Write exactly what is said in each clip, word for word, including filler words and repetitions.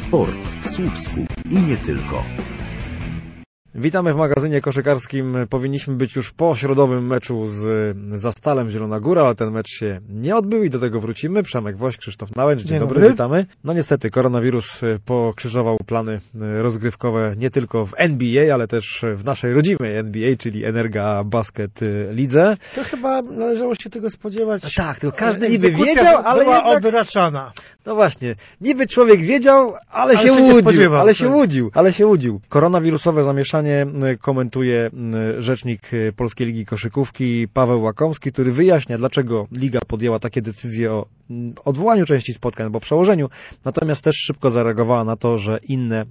Sport w Słupsku i nie tylko. Witamy w magazynie koszykarskim. Powinniśmy być już po środowym meczu z Zastalem Zielona Góra, ale ten mecz się nie odbył i do tego wrócimy. Przemek Woś, Krzysztof Nałęcz, dzień, dzień dobry, dobry, witamy. No niestety koronawirus pokrzyżował plany rozgrywkowe nie tylko w N B A, ale też w naszej rodzimej N B A, czyli Energa Basket Lidze. To chyba należało się tego spodziewać. No tak, tylko każdy niby wiedział, ale była jednak... odraczana. No właśnie, niby człowiek wiedział, ale, ale się, się łudził, ale się łudził, ale się łudził. Koronawirusowe zamieszanie komentuje rzecznik Polskiej Ligi Koszykówki Paweł Łakomski, który wyjaśnia, dlaczego Liga podjęła takie decyzje o odwołaniu części spotkań albo przełożeniu, natomiast też szybko zareagowała na to, że inne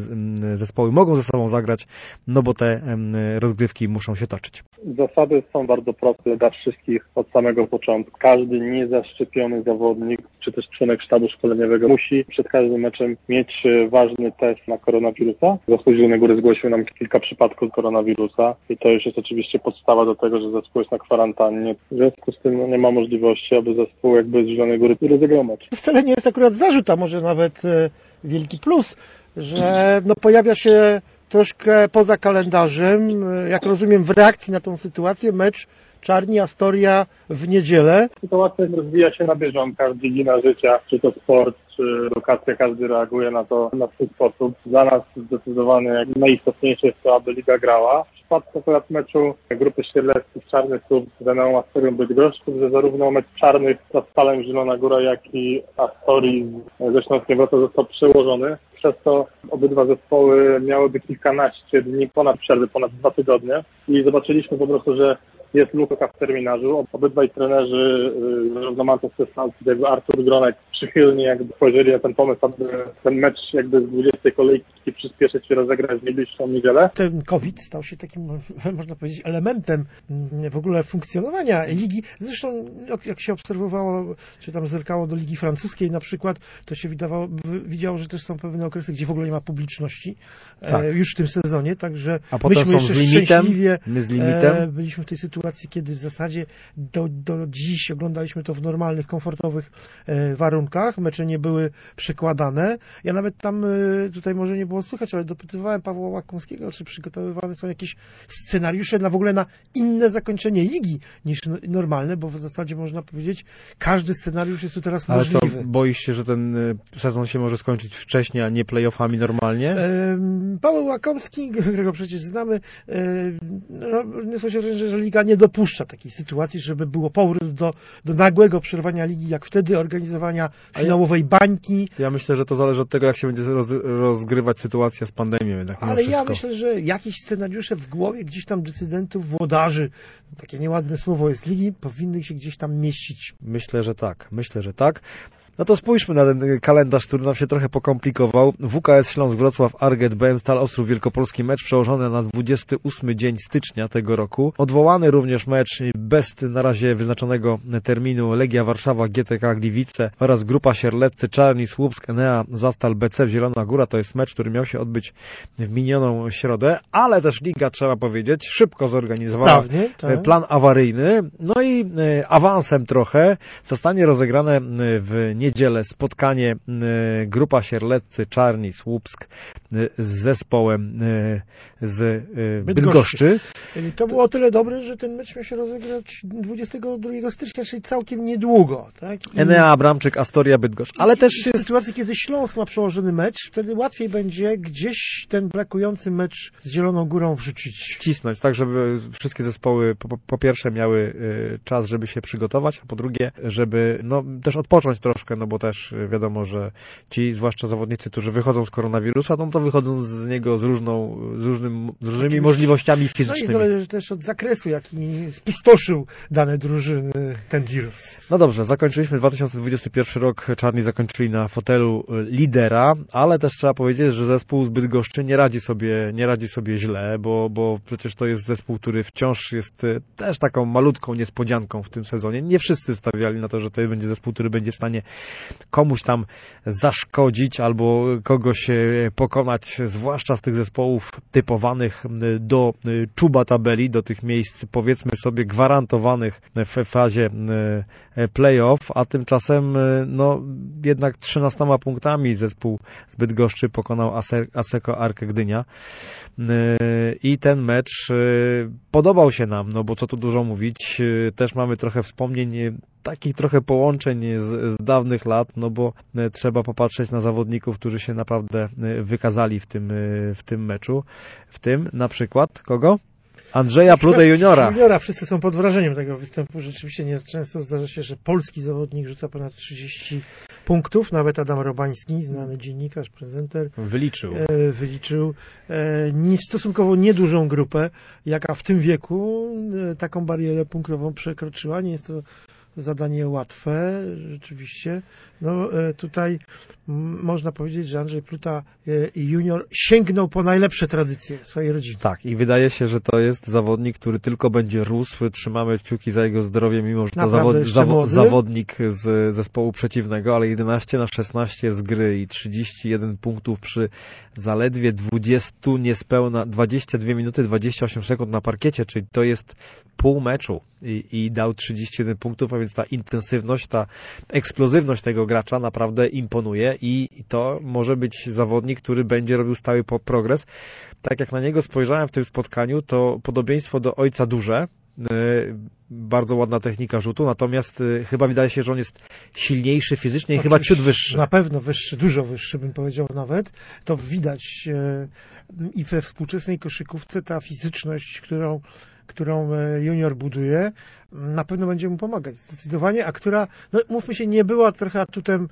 zespoły mogą ze sobą zagrać, no bo te rozgrywki muszą się toczyć. Zasady są bardzo proste dla wszystkich od samego początku. Każdy niezaszczepiony zawodnik, czy też członek sztabu szkoleniowego musi przed każdym meczem mieć ważny test na koronawirusa. Zespół Zielonej Góry zgłosił nam kilka przypadków koronawirusa i to już jest oczywiście podstawa do tego, że zespół jest na kwarantannie. W związku z tym no, nie ma możliwości, aby zespół jakby z Zielonej Góry rozegrał mecz. Wcale nie jest akurat zarzut, a może nawet e, wielki plus, że no, pojawia się troszkę poza kalendarzem, jak rozumiem, w reakcji na tą sytuację, mecz Czarni Astoria w niedzielę. Sytuacja rozwija się na bieżąco, każdy dziedzina życia, czy to sport, czy edukacja, każdy reaguje na to na swój sposób. Dla nas zdecydowanie najistotniejsze jest to, aby Liga grała. W przypadku akurat meczu grupy Sierleckich Czarny Słup z Eneą Astorią Bydgoszczą, że zarówno mecz Czarnych z Zastalem Zielona Góra, jak i Astorii ze Śląskiem Wrocław został przełożony. Przez to obydwa zespoły miałyby kilkanaście dni ponad przerwy, ponad dwa tygodnie i zobaczyliśmy po prostu, że jest luka w terminarzu. Obydwaj trenerzy, zarówno Manchester City, jak i Artur Gronek, przychylnie jakby spojrzeli na ten pomysł, aby ten mecz jakby z dwudziestej kolejki przyspieszyć i rozegrać w najbliższą niedzielę. Ten COVID stał się takim, można powiedzieć, elementem w ogóle funkcjonowania ligi. Zresztą jak się obserwowało, czy tam zerkało do ligi francuskiej na przykład, to się widawało, widziało, że też są pewne okresy, gdzie w ogóle nie ma publiczności tak. e, już w tym sezonie, także a potem myśmy są jeszcze z limitem, szczęśliwie my z limitem. E, byliśmy w tej sytuacji, kiedy w zasadzie do, do dziś oglądaliśmy to w normalnych, komfortowych e, warunkach. Mecze nie były przekładane. Ja nawet tam, e, tutaj może nie było słychać, ale dopytywałem Pawła Łakomskiego, czy przygotowywane są jakieś scenariusze na w ogóle na inne zakończenie ligi niż normalne, bo w zasadzie można powiedzieć, każdy scenariusz jest tu teraz ale możliwy. Ale to boisz się, że ten sezon się może skończyć wcześniej, a nie play-offami normalnie? E, Paweł Łakomski, którego przecież znamy, e, no, nie sądzę, że, że liga nie dopuszcza takiej sytuacji, żeby było powrót do, do nagłego przerwania ligi, jak wtedy organizowania finałowej bańki. Ja myślę, że to zależy od tego, jak się będzie roz, rozgrywać sytuacja z pandemią. Jednak Ale wszystko. ja myślę, że jakieś scenariusze w głowie gdzieś tam decydentów, włodarzy, takie nieładne słowo jest ligi, powinny się gdzieś tam mieścić. Myślę, że tak. Myślę, że tak. No to spójrzmy na ten kalendarz, który nam się trochę pokomplikował. W K S Śląsk Wrocław, Arget, B M Stal Ostrów Wielkopolski, mecz przełożony na dwudziesty ósmy dzień stycznia tego roku. Odwołany również mecz bez na razie wyznaczonego terminu Legia Warszawa, G T K Gliwice oraz Grupa Sierleccy, Czarni, Słupsk, Enea, Zastal, B C Zielona Góra. To jest mecz, który miał się odbyć w minioną środę, ale też Liga, trzeba powiedzieć, szybko zorganizowała Prawnie, tak. plan awaryjny. No i awansem trochę zostanie rozegrane w niedzielę spotkanie Grupa Sierleccy, Czarni, Słupsk z zespołem z Bydgoszczy. Bydgoszczy. To było o tyle dobre, że ten mecz miał się rozegrać dwudziestego drugiego stycznia, czyli całkiem niedługo. Tak? I... Enea Abramczyk, Astoria, Bydgoszcz. Ale I, też w sytuacji, kiedy Śląsk ma przełożony mecz, wtedy łatwiej będzie gdzieś ten brakujący mecz z Zieloną Górą wrzucić. Cisnąć, tak żeby wszystkie zespoły po, po pierwsze miały czas, żeby się przygotować, a po drugie, żeby no, też odpocząć troszkę, no bo też wiadomo, że ci, zwłaszcza zawodnicy, którzy wychodzą z koronawirusa, no to wychodzą z niego z różną, z różnym, z różnymi możliwościami fizycznymi. No i zależy też od zakresu, jaki spustoszył dane drużyny ten wirus. No dobrze, zakończyliśmy dwa tysiące dwudziesty pierwszy rok, Czarni zakończyli na fotelu lidera, ale też trzeba powiedzieć, że zespół z Bydgoszczy nie radzi sobie, nie radzi sobie źle, bo, bo przecież to jest zespół, który wciąż jest też taką malutką niespodzianką w tym sezonie. Nie wszyscy stawiali na to, że to będzie zespół, który będzie w stanie komuś tam zaszkodzić albo kogoś pokonać, zwłaszcza z tych zespołów typowanych do czuba tabeli, do tych miejsc powiedzmy sobie gwarantowanych w fazie playoff, a tymczasem no jednak trzynastoma punktami zespół z Bydgoszczy pokonał Asseco Arkę Gdynia i ten mecz podobał się nam, no bo co tu dużo mówić, też mamy trochę wspomnień, takich trochę połączeń z, z dawnych lat, no bo trzeba popatrzeć na zawodników, którzy się naprawdę wykazali w tym, w tym meczu, w tym na przykład kogo? Andrzeja Plutę juniora. Juniora. Wszyscy są pod wrażeniem tego występu. Rzeczywiście nie często zdarza się, że polski zawodnik rzuca ponad trzydzieści punktów. Nawet Adam Robański, znany dziennikarz, prezenter, wyliczył, e, wyliczył e, stosunkowo niedużą grupę, jaka w tym wieku e, taką barierę punktową przekroczyła. Nie jest to zadanie łatwe, rzeczywiście. No e, tutaj m, można powiedzieć, że Andrzej Pluta e, junior sięgnął po najlepsze tradycje swojej rodziny. Tak, i wydaje się, że to jest zawodnik, który tylko będzie rósł. Trzymamy kciuki za jego zdrowie, mimo że to zawod, zawo, zawodnik z zespołu przeciwnego, ale jedenaście na szesnaście z gry i trzydzieści jeden punktów przy zaledwie dwudziestu niespełna dwadzieścia dwie minuty dwadzieścia osiem sekund na parkiecie, czyli to jest pół meczu i, i dał trzydzieści jeden punktów, a więc ta intensywność, ta eksplozywność tego gracza naprawdę imponuje i to może być zawodnik, który będzie robił stały progres. Tak jak na niego spojrzałem w tym spotkaniu, to podobieństwo do ojca duże, bardzo ładna technika rzutu, natomiast chyba wydaje się, że on jest silniejszy fizycznie i chyba ciut wyższy. Na pewno wyższy, dużo wyższy bym powiedział nawet. To widać i we współczesnej koszykówce ta fizyczność, którą którą junior buduje, na pewno będzie mu pomagać zdecydowanie, a która, no mówmy się, nie była trochę atutem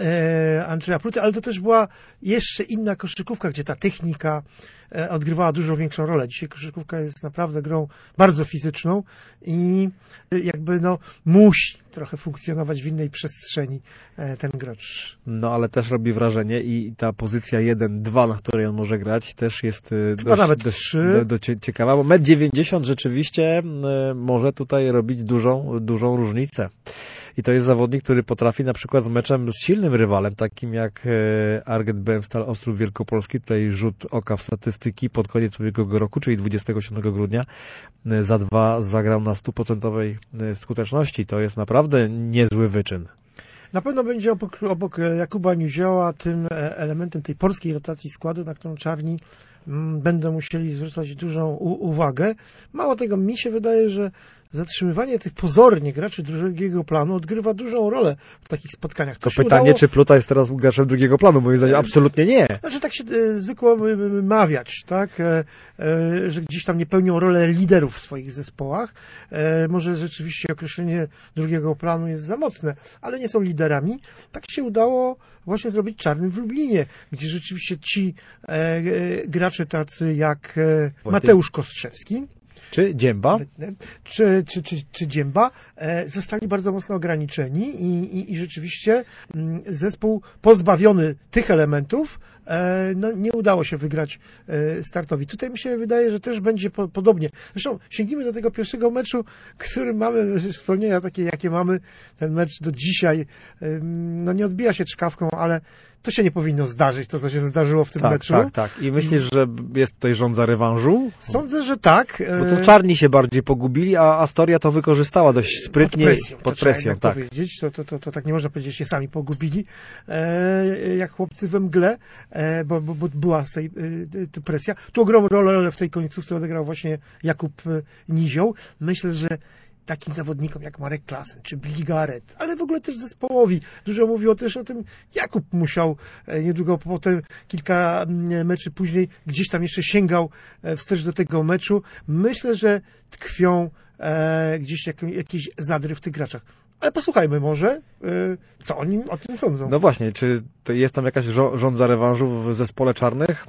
e, Andrzeja Pluty, ale to też była jeszcze inna koszykówka, gdzie ta technika e, odgrywała dużo większą rolę. Dzisiaj koszykówka jest naprawdę grą bardzo fizyczną i jakby no musi trochę funkcjonować w innej przestrzeni e, ten gracz. No ale też robi wrażenie i ta pozycja jeden dwa, na której on może grać, też jest Chyba dość, nawet dość do, do ciekawa, bo metr dziewięćdziesiąt rzeczywiście e, może tutaj robić dużą, dużą różnicę. I to jest zawodnik, który potrafi na przykład z meczem z silnym rywalem, takim jak Arget B M Stal Ostrów Wielkopolski, tutaj rzut oka w statystyki pod koniec ubiegłego roku, czyli dwudziestego siódmego grudnia, za dwa zagrał na stuprocentowej skuteczności. To jest naprawdę niezły wyczyn. Na pewno będzie obok, obok Jakuba Nizioła tym elementem tej polskiej rotacji składu, na którą czarni m, będą musieli zwracać dużą u, uwagę. Mało tego, mi się wydaje, że zatrzymywanie tych pozornie graczy drugiego planu odgrywa dużą rolę w takich spotkaniach. To, to pytanie, udało... czy Pluta jest teraz graczem drugiego planu? Moim zdaniem absolutnie nie. Znaczy tak się e, zwykło mawiać, tak? E, e, że gdzieś tam nie pełnią rolę liderów w swoich zespołach. E, może rzeczywiście określenie drugiego planu jest za mocne, ale nie są liderami. Tak się udało właśnie zrobić czarnym w Lublinie, gdzie rzeczywiście ci e, e, gracze tacy jak e, Mateusz Kostrzewski, czy Dzięba, czy, czy, czy, czy Dzięba e, zostali bardzo mocno ograniczeni i, i, i rzeczywiście m, zespół pozbawiony tych elementów e, no, nie udało się wygrać e, startowi. Tutaj mi się wydaje, że też będzie po, podobnie. Zresztą sięgnijmy do tego pierwszego meczu, który mamy, wspomnienia takie, jakie mamy. Ten mecz do dzisiaj e, no, nie odbija się czkawką, ale to się nie powinno zdarzyć, to co się zdarzyło w tym tak, meczu. Tak, tak. I myślisz, że jest tutaj żądza rewanżu? Sądzę, że tak. Bo to czarni się bardziej pogubili, a Astoria to wykorzystała dość sprytnie. Pod presją, pod to presją tak. Powiedzieć. To, to, to, to tak nie można powiedzieć, że się sami pogubili, e, jak chłopcy we mgle, e, bo, bo, bo była tej, e, presja. Tu ogromną rolę w tej końcówce odegrał właśnie Jakub Nizioł. Myślę, że takim zawodnikom jak Marek Klasen czy Billy Garrett, ale w ogóle też zespołowi. Dużo mówiło też o tym, Jakub Musiał niedługo potem, kilka meczy później, gdzieś tam jeszcze sięgał wstecz do tego meczu. Myślę, że tkwią e, gdzieś jak, jakieś zadry w tych graczach. Ale posłuchajmy może, co oni o tym sądzą. No właśnie, czy to jest tam jakaś żądza rewanżu w zespole czarnych?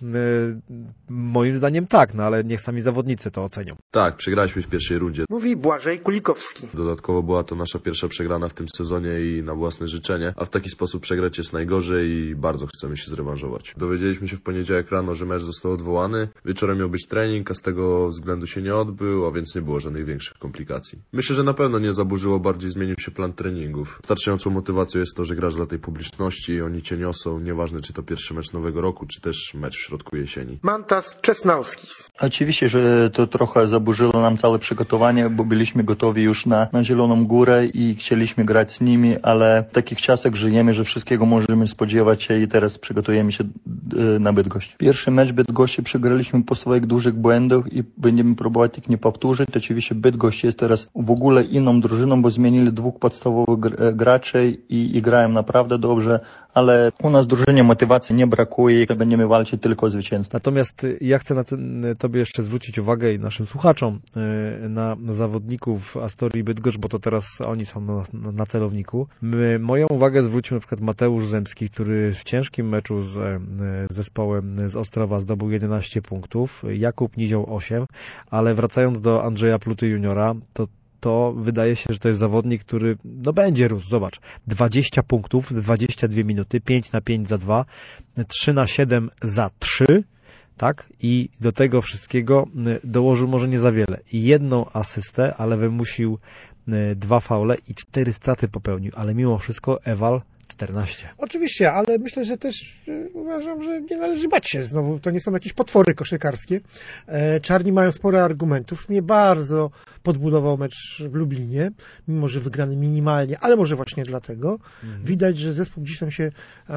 Moim zdaniem tak, no ale niech sami zawodnicy to ocenią. Tak, przegraliśmy w pierwszej rundzie. Mówi Błażej Kulikowski. Dodatkowo była to nasza pierwsza przegrana w tym sezonie i na własne życzenie, a w taki sposób przegrać jest najgorzej i bardzo chcemy się zrewanżować. Dowiedzieliśmy się w poniedziałek rano, że mecz został odwołany. Wieczorem miał być trening, a z tego względu się nie odbył, a więc nie było żadnych większych komplikacji. Myślę, że na pewno nie zaburzyło, bardziej zmienił się plan plan treningów. Wystarczającą motywacją jest to, że grasz dla tej publiczności i oni cię niosą, nieważne czy to pierwszy mecz nowego roku, czy też mecz w środku jesieni. Mantas Czesnauski. Oczywiście, że to trochę zaburzyło nam całe przygotowanie, bo byliśmy gotowi już na, na Zieloną Górę i chcieliśmy grać z nimi, ale w takich czasach żyjemy, że wszystkiego możemy spodziewać się i teraz przygotujemy się na Bydgoszcz. Pierwszy mecz Bydgoszczy przegraliśmy po swoich dużych błędach i będziemy próbować ich nie powtórzyć. Oczywiście Bydgoszcz jest teraz w ogóle inną drużyną, bo zmienili dwóch podstawowych graczy i, i grają naprawdę dobrze, ale u nas w drużynie motywacji nie brakuje i będziemy walczyć tylko o zwycięstwo. Natomiast ja chcę na ten, Tobie jeszcze zwrócić uwagę i naszym słuchaczom na, na zawodników Astorii Bydgoszcz, bo to teraz oni są na, na, na celowniku. My, moją uwagę zwrócił na przykład Mateusz Zemski, który w ciężkim meczu z zespołem z Ostrowa zdobył jedenaście punktów, Jakub Nizioł osiem, ale wracając do Andrzeja Pluty juniora, to to wydaje się, że to jest zawodnik, który no będzie rósł. Zobacz, dwadzieścia punktów, dwadzieścia dwie minuty, pięć na pięć za dwa, trzy na siedem za trzy, tak? I do tego wszystkiego dołożył może nie za wiele. Jedną asystę, ale wymusił dwa faule i cztery straty popełnił, ale mimo wszystko Ewal czternaście. Oczywiście, ale myślę, że też e, uważam, że nie należy bać się. Znowu, to nie są jakieś potwory koszykarskie. E, Czarni mają sporo argumentów. Mnie bardzo podbudował mecz w Lublinie, mimo że wygrany minimalnie, ale może właśnie dlatego. Mhm. Widać, że zespół gdzieś tam się e,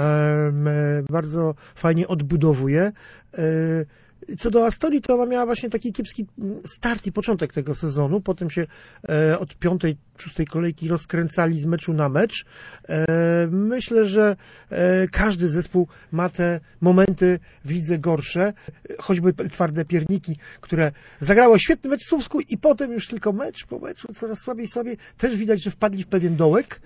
bardzo fajnie odbudowuje. E, Co do Astorii, to ona miała właśnie taki kiepski start i początek tego sezonu. Potem się e, od piątej, szóstej kolejki rozkręcali z meczu na mecz. E, myślę, że e, każdy zespół ma te momenty, widzę, gorsze. Choćby Twarde Pierniki, które zagrało świetny mecz w Słupsku i potem już tylko mecz po meczu coraz słabiej, słabiej. Też widać, że wpadli w pewien dołek.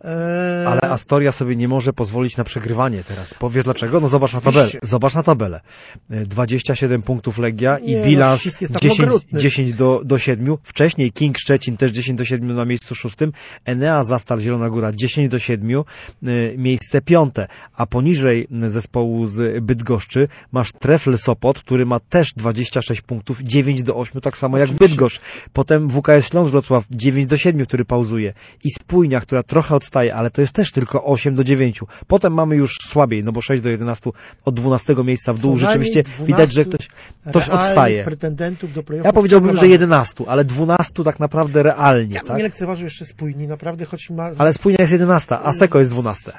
Ale Astoria sobie nie może pozwolić na przegrywanie teraz. Powiesz dlaczego? No zobacz na tabelę. Zobacz na tabelę. dwadzieścia siedem punktów Legia i nie, bilans no, dziesięć, dziesięć do, do siedmiu. Wcześniej King Szczecin też dziesięć do siedmiu na miejscu szóstym. Enea Zastal Zielona Góra dziesięć do siedmiu, miejsce piąte. A poniżej zespołu z Bydgoszczy masz Trefl Sopot, który ma też dwadzieścia sześć punktów, dziewięć do ośmiu, tak samo jak Bydgoszcz. Potem W K S Śląsk Wrocław dziewięć do siedmiu, który pauzuje. I Spójnia, która trochę odstaje, ale to jest też tylko osiem do dziewięciu. Potem mamy już słabiej, no bo sześć do jedenastu od dwunastego miejsca w dół. Rzeczywiście widać, że ktoś, ktoś odstaje. Pretendentów do ja powiedziałbym, że jedenastu, ale dwunastu tak naprawdę realnie. Ja tak? nie lekceważył jeszcze Spójni, naprawdę, choć ma... Ale Spójnia jest jedenasta, a Seko jest dwunaste.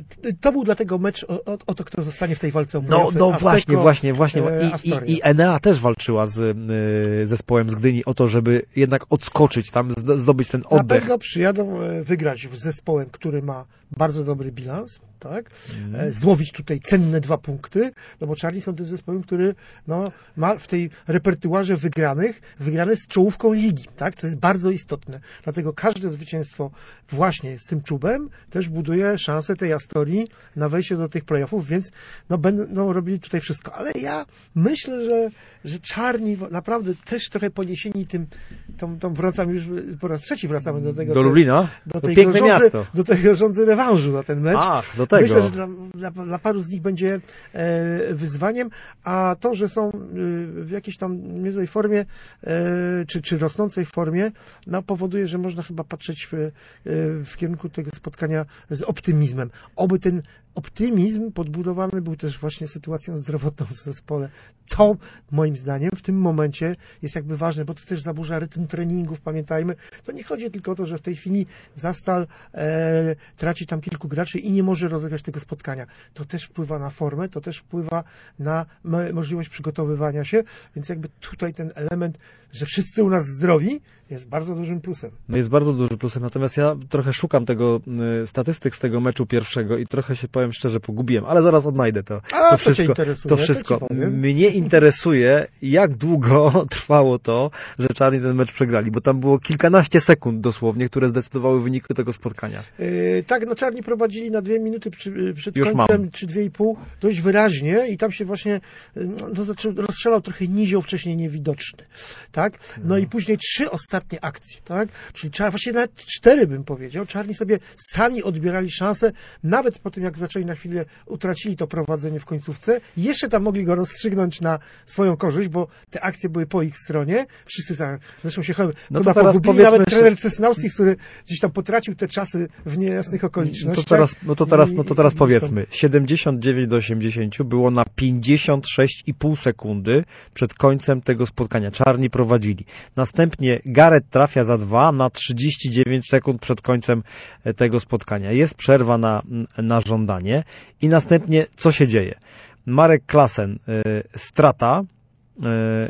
To był dlatego mecz o, o, o to, kto zostanie w tej walce o No, no właśnie, właśnie, właśnie. I, i, I Enea też walczyła z y, zespołem z Gdyni o to, żeby jednak odskoczyć tam, zdobyć ten oddech. Na pewno przyjadą wygrać z zespołem, który ma bardzo dobry bilans, tak? Mm. Złowić tutaj cenne dwa punkty, no bo Czarni są tym zespołem, który no, ma w tej repertuarze wygranych, wygrane z czołówką ligi, tak? Co jest bardzo istotne. Dlatego każde zwycięstwo właśnie z tym czubem też buduje szansę tej Astorii na wejście do tych playoffów, więc no, będą robili tutaj wszystko. Ale ja myślę, że, że Czarni naprawdę też trochę poniesieni tym, tą, tą wracamy już po raz trzeci wracamy do tego. Do Lublina? Do, do tego piękne rządzy, miasto. Do tego rządzy rewanżu za ten mecz. Ach, do tego. Myślę, że dla, dla, dla paru z nich będzie e, wyzwaniem, a to, że są e, w jakiejś tam niezłej formie, e, czy, czy rosnącej formie, no, powoduje, że można chyba patrzeć w, e, w kierunku tego spotkania z optymizmem. Oby ten optymizm podbudowany był też właśnie sytuacją zdrowotną w zespole. To moim zdaniem w tym momencie jest jakby ważne, bo to też zaburza rytm treningów, pamiętajmy. To nie chodzi tylko o to, że w tej chwili Zastal e, traci tam kilku graczy i nie może rozegrać tego spotkania. To też wpływa na formę, to też wpływa na m- możliwość przygotowywania się, więc jakby tutaj ten element, że wszyscy u nas zdrowi, jest bardzo dużym plusem. No jest bardzo duży plusem, natomiast ja trochę szukam tego y, statystyk z tego meczu pierwszego i trochę się, powiem szczerze, pogubiłem, ale zaraz odnajdę to. A, to wszystko. To, to wszystko. To Mnie interesuje, jak długo trwało to, że Czarni ten mecz przegrali, bo tam było kilkanaście sekund dosłownie, które zdecydowały wyniku tego spotkania. Yy, tak, no Czarni prowadzili na dwie minuty przy, przed Już końcem, mam. czy dwie i pół, dość wyraźnie i tam się właśnie no, zaczął, rozstrzelał trochę Nizioł wcześniej niewidoczny. Tak? No hmm. i później trzy ostatnie ostatnie akcje, tak? Czyli czar, właściwie nawet cztery bym powiedział. Czarni sobie sami odbierali szansę, nawet po tym, jak zaczęli na chwilę, utracili to prowadzenie w końcówce, jeszcze tam mogli go rozstrzygnąć na swoją korzyść, bo te akcje były po ich stronie. Wszyscy za, zresztą się chyba no to teraz pogubili, nawet powiedzmy, trener Cesnauski, który gdzieś tam potracił te czasy w niejasnych okolicznościach. No to teraz, no to teraz, no to teraz I- powiedzmy, siedemdziesiąt dziewięć do osiemdziesięciu było na pięćdziesiąt sześć i pół sekundy przed końcem tego spotkania. Czarni prowadzili. Następnie Gareth trafia za dwa na trzydzieści dziewięć sekund przed końcem tego spotkania. Jest przerwa na, na żądanie i następnie co się dzieje? Marek Klasen, y, strata y,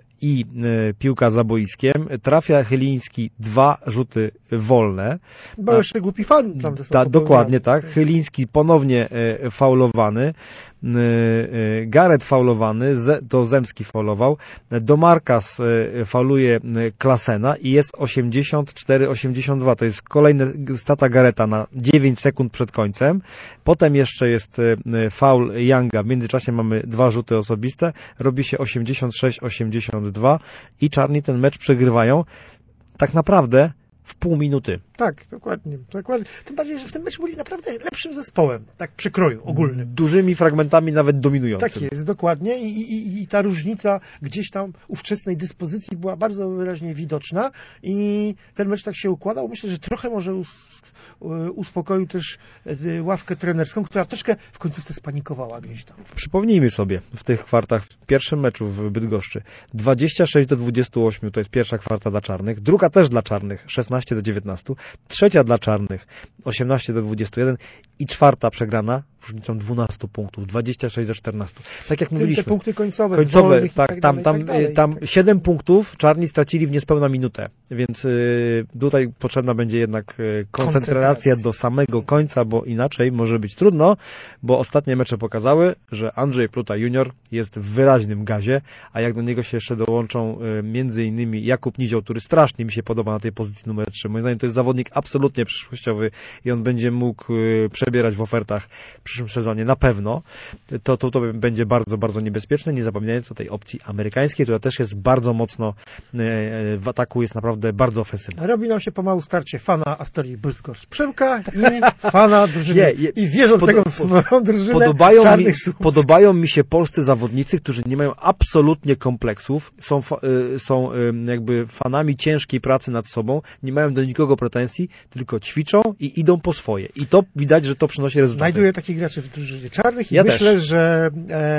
i y, piłka za boiskiem. Trafia Chyliński, dwa rzuty wolne. Bo jeszcze głupi fan tam Ta, dokładnie tak. Chyliński ponownie e, faulowany. E, e, Gareth faulowany, Z, to Zemski faulował. Domarkas e, fauluje e, Klasena i jest osiemdziesiąt cztery osiemdziesiąt dwa. To jest kolejna strata Garetha na dziewięć sekund przed końcem. Potem jeszcze jest e, faul Younga. W międzyczasie mamy dwa rzuty osobiste. Robi się osiemdziesiąt sześć osiemdziesiąt dwa i czarni ten mecz przegrywają. Tak naprawdę w pół minuty. Tak, dokładnie, dokładnie. Tym bardziej, że w tym meczu byli naprawdę lepszym zespołem, tak przekroju ogólnym. Dużymi fragmentami nawet dominującym. Tak jest, dokładnie. I, i, I ta różnica gdzieś tam ówczesnej dyspozycji była bardzo wyraźnie widoczna i ten mecz tak się układał. Myślę, że trochę może us, uspokoił też ławkę trenerską, która troszkę w końcówce spanikowała gdzieś tam. Przypomnijmy sobie w tych kwartach, w pierwszym meczu w Bydgoszczy dwadzieścia sześć do dwudziestu ośmiu to jest pierwsza kwarta dla czarnych, druga też dla czarnych szesnaście do dziewiętnastu, trzecia dla czarnych osiemnaście do dwudziestu jeden i czwarta przegrana różnicą dwunastu punktów, dwadzieścia sześć do czternastu. Tak jak mówiliśmy. Te punkty końcowe, końcowe wolnych, tak, tak tam, dalej, tam, tak dalej, tam tak. siedem punktów czarni stracili w niespełna minutę, więc y, tutaj potrzebna będzie jednak y, koncentracja Koncentracja. do samego końca, bo inaczej może być trudno, bo ostatnie mecze pokazały, że Andrzej Pluta junior jest w wyraźnym gazie, a jak do niego się jeszcze dołączą y, między innymi Jakub Nizioł, który strasznie mi się podoba na tej pozycji numer trzy. Moim zdaniem to jest zawodnik absolutnie przyszłościowy i on będzie mógł y, przebierać w ofertach w przyszłym sezonie na pewno. To, to, to będzie bardzo, bardzo niebezpieczne, nie zapominając o tej opcji amerykańskiej, która też jest bardzo mocno y, w ataku, jest naprawdę bardzo ofensywna. Robi nam się pomału starcie fana Astorii Bydgoszcz Przemka i fana drużyny Nie, je- i wierzącego pod- w swoją drużynę Podobają mi, czarnych Słupsk. podobają mi się polscy zawodnicy, którzy nie mają absolutnie kompleksów, są, fa, y, są y, jakby fanami ciężkiej pracy nad sobą, nie mają do nikogo pretensji, tylko ćwiczą i idą po swoje. I to widać, że to przynosi rezultaty. Znajduję takich graczy w drużynie czarnych i Ja myślę, też. że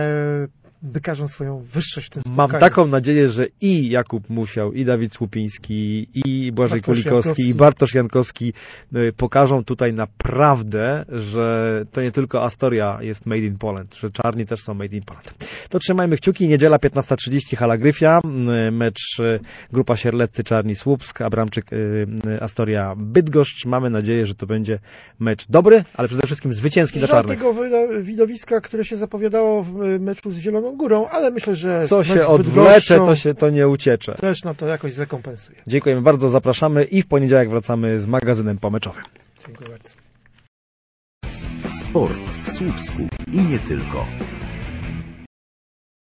e, wykażą swoją wyższość w tym Mam spotkaniu. taką nadzieję, że i Jakub Musiał, i Dawid Słupiński, i Błażej Bartosz Kulikowski, Jankowski. i Bartosz Jankowski y, pokażą tutaj naprawdę, że to nie tylko Astoria jest made in Poland, że czarni też są made in Poland. To trzymajmy kciuki. Niedziela piętnasta trzydzieści Hala Gryfia, y, mecz y, grupa Sierleccy Czarni Słupsk, Abramczyk y, y, Astoria Bydgoszcz. Mamy nadzieję, że to będzie mecz dobry, ale przede wszystkim zwycięski dla czarnych. Żadnego wyda- widowiska, które się zapowiadało w y, meczu z Zieloną Górą, ale myślę, że Co mecz się z odwlecze, Bydgoszczą to się to nie uciecze. też na to jakoś zrekompensuje. Dziękujemy bardzo, zapraszamy i w poniedziałek wracamy z magazynem pomeczowym. Dziękuję bardzo. Sport w Słupsku i nie tylko.